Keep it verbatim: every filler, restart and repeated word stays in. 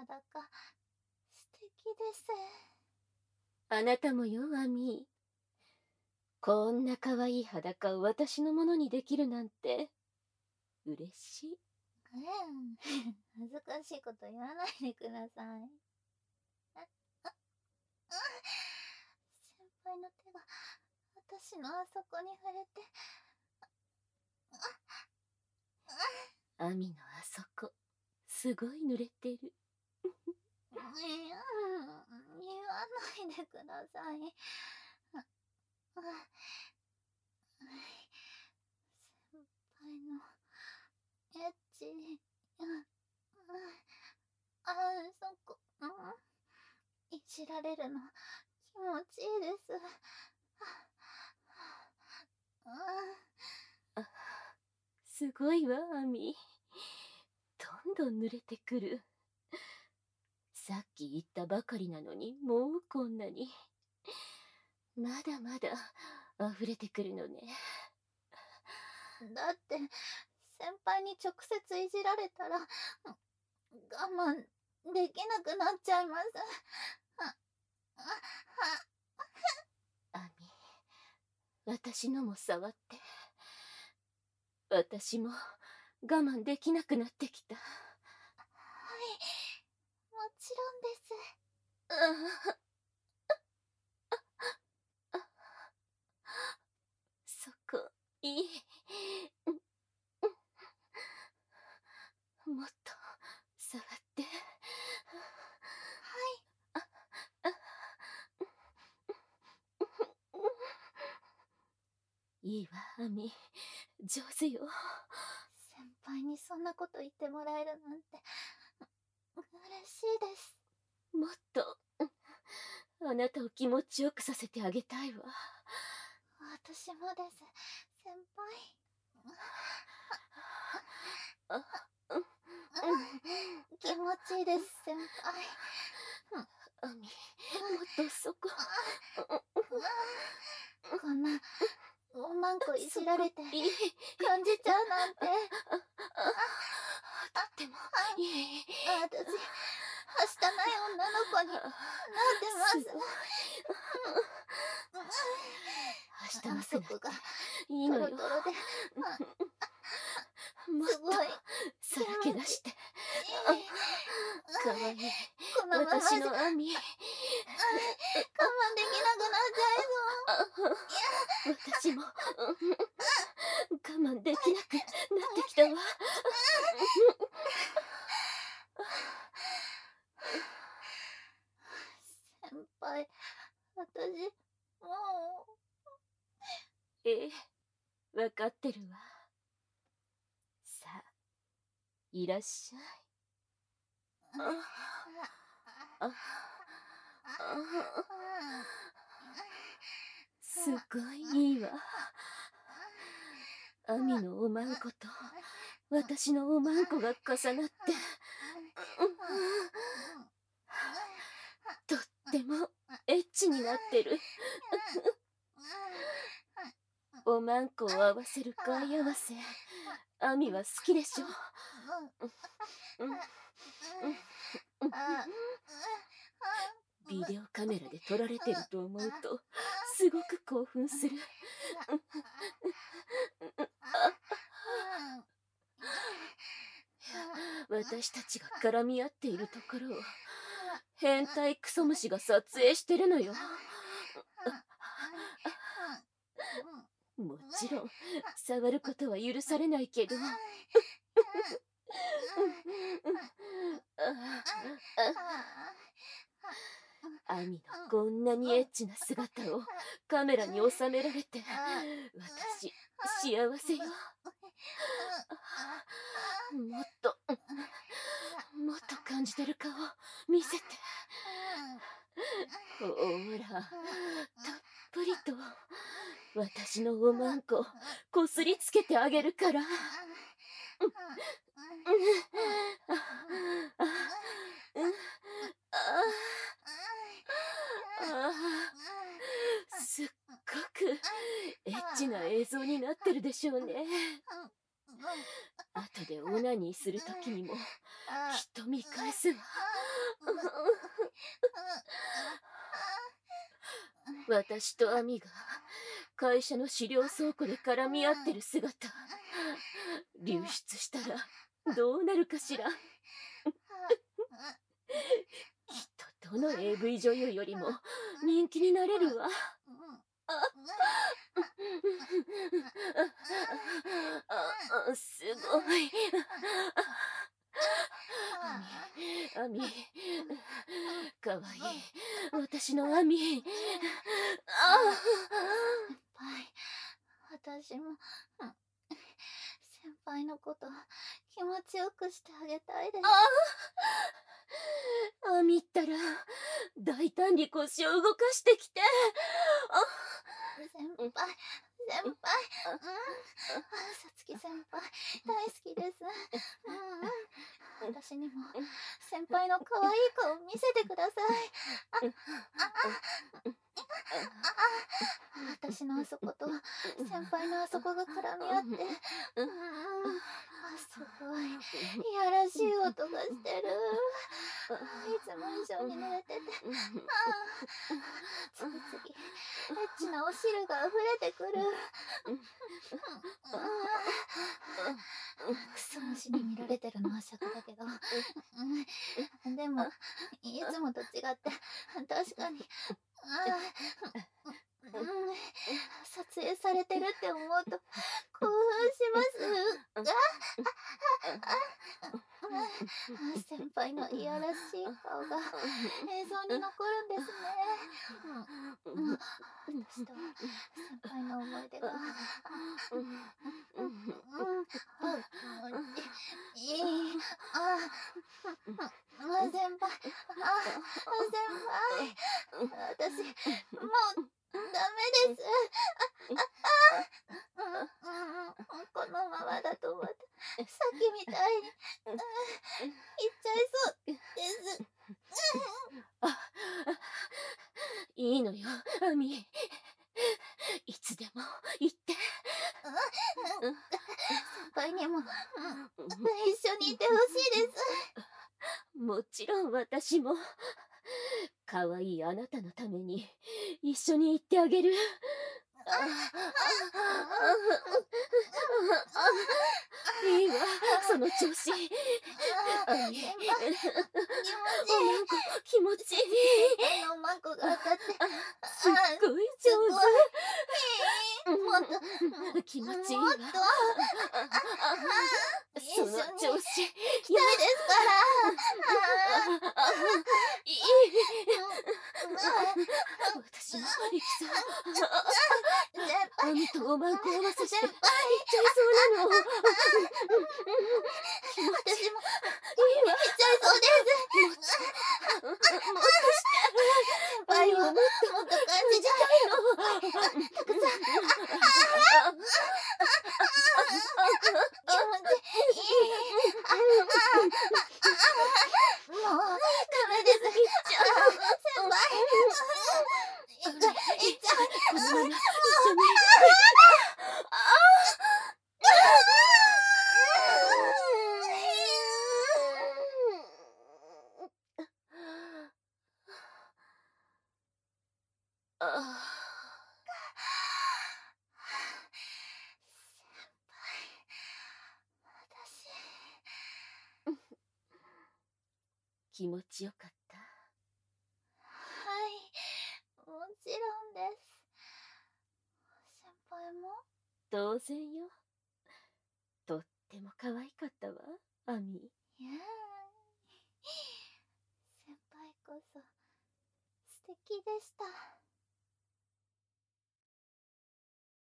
裸、素敵です。 あなたもよ、アミ。こんな可愛い裸を私のものにできるなんて、嬉しい。 うん、恥ずかしいこと言わないでください。あ、あ、あ、先輩の手が私のあそこに触れて、 アミのあそこ、すごい濡れてる。 うん、言わないでください。あ、あ、先輩のエッチ、うん、あ、そこ、うん、いじられるの気持ちいいです。 あ、すごいわ、アミ。どんどん濡れてくる。さっき言ったばかりなのに、もうこんなに。まだまだ溢れてくるのね。 だって先輩に直接いじられたら我慢できなくなっちゃいます。 アミ、私のも触って。私も我慢できなくなってきた。 はい、もちろんです。 ああ、そこ、いい。もっと触って。はい。いいわ、アミ。上手よ。 先輩にそんなこと言ってもらえるなんて嬉しいです。 もっとあなたを気持ちよくさせてあげたいわ。 私もです、先輩。 あ、 気持ちいいです、先輩。 アミ、もっとそこ。 こんなおまんこいじられていい感じちゃうなんて。 とってもいい。 私、はしたない女の子になってます。 はしたなあくなってそこがいいのよ。 トロトロで、 もっすごいとさらけ出して。かわいいこのままじゃ私のアミ。 我慢できなくなっちゃいそう。 私も我慢できなくなってきたわ。 先輩、私もう。ええ、わかってるわ。さあ、いらっしゃい。あああ、すごいいいわ。アミのおまんこと私のおまんこが重なって、とってもエッチになってる。おまんこを合わせる貝合わせ、アミは好きでしょ。ビデオカメラで撮られてると思うとすごく興奮する。私たちが絡み合っているところを変態クソ虫が撮影してるのよ。もちろん触ることは許されないけど。アミのこんなにエッチな姿をカメラに収められて私幸せよ。もっともっと感じてる顔見せて。ほら、たっぷりと私のおまんここすりつけてあげるから。すっごくエッチな映像になってるでしょうね。後でオナニーするときにもきっと見返すわ。 私とアミが会社の資料倉庫で絡み合ってる姿、流出したらどうなるかしら。きっとどの エーブイ 女優よりも人気になれるわ。あ、すごい。アミ、アミ、かわいい。私のアミ。あ先輩、私も先輩のこと気持ちよくしてあげたいです。 あ、アミったら大胆に腰を動かしてきて。 先輩、先輩、うん、さつき先輩大好きです。うん、私にも先輩の可愛い顔見せてください。私のあそこと先輩のあそこが絡み合って、うん、すごいいやらしい音がしてる。いつも以上に濡れてて、次々エッチなお汁が溢れてくる。クソ虫に見られてるのは尺だけど、でもいつもと違って確かに撮影されてるって思うと興奮します。先輩のいやらしい顔が映像に残るんですね。私と先輩の思い出がいい。あ、先輩、あ、先輩、私もうダメです。このままだとまたさっきみたいにいっちゃいそうです。 いいのよ、アミ。いつでも言って。 先輩にも一緒にいてほしいです。 もちろん私も可愛いあなたのために一緒に行ってあげる。いいわ、その調子。アミ、おまんこ気持ちいい。 おまんこが当たってすっごい上手。 もっと気持ちいいわ。その調子。 一人ですから。 いい。私も行きそう。アミとおまんこ合わせて行っちゃいそうなの。 私も行っちゃいそうです。 もっとして。 先輩をもっと感じたいの。たくさん。気持ちいい。もうダメです。先輩。行っちゃう。行っちゃう。 このまま一緒に。気持ちよかった？ はい、もちろんです。先輩も？ 当然よ。とっても可愛かったわ、アミ。 いやー、先輩こそ素敵でした。